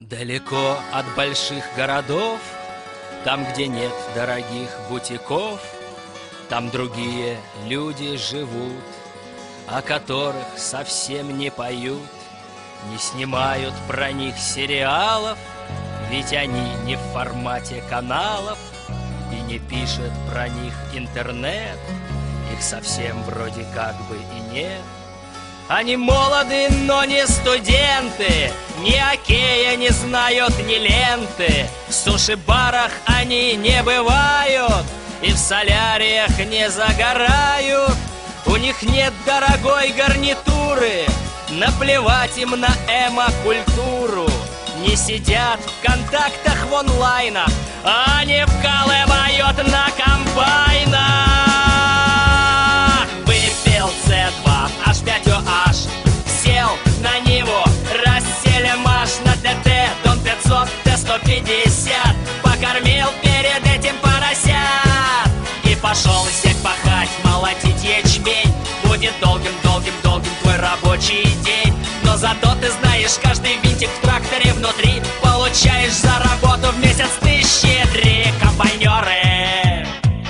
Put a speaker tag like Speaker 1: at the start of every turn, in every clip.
Speaker 1: Далеко от больших городов, там, где нет дорогих бутиков, там другие люди живут, о которых совсем не поют, не снимают про них сериалов, ведь они не в формате каналов, и не пишет про них интернет, их совсем вроде как бы и нет. Они молоды, но не студенты, ни окея не знают, ни ленты. В суши-барах они не бывают и в соляриях не загорают. У них нет дорогой гарнитуры, наплевать им на эмо-культуру. Не сидят в контактах в онлайнах, они вкалывают на комбайнах. Выпил С2, H5OH, сел на него, расселемаш на ДТ, Дон 500, Т150, покормил перед этим поросят и пошел зять пахать, молотить ячмень. Будет долгим-долгим-долгим твой рабочий день, но зато ты знаешь каждый винтик в тракторе внутри, получаешь за работу в месяц ты щедрее, комбайнеры.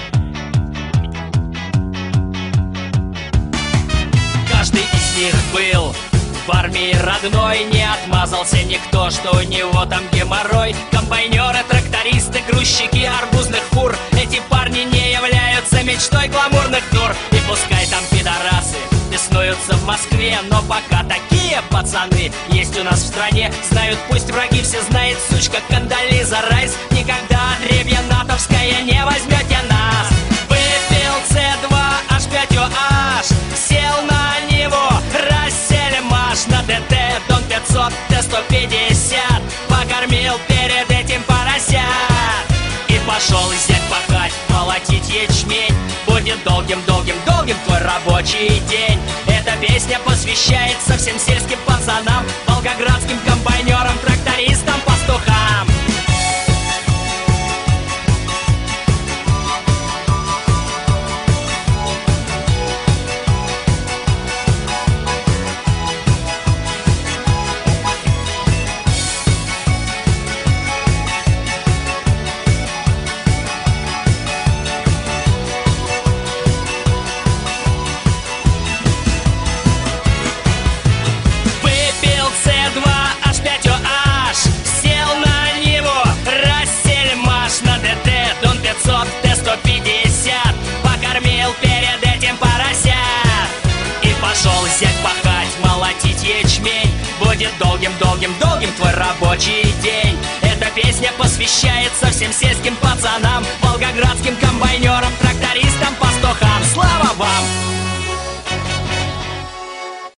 Speaker 1: Каждый из них был в армии родной, не отмазался никто, что у него там геморрой. Комбайнеры, трактористы, грузчики арбузных фур, эти парни не являются мечтой гламурных дур. И пускай там пидорасы беснуются в Москве, но пока такие пацаны есть у нас в стране. Знают пусть враги, все знает сучка Кондолиза Райс, никогда отребье натовское не возьмете нас. Выпил С2, H5OH, сел на него, расселемаш на ДТ, Дон 500, Т150, покормил перед этим поросят и пошел зять пахать, молотить ячмень. Будет долгим-долгим-долгим твой рабочий день. Эта песня посвящается всем сельским пацанам, волгоградским комбайнерам, трактористам, пастухам. Т150, покормил перед этим поросят и пошел зять пахать, молотить ячмень. Будет долгим-долгим-долгим твой рабочий день. Эта песня посвящается всем сельским пацанам, волгоградским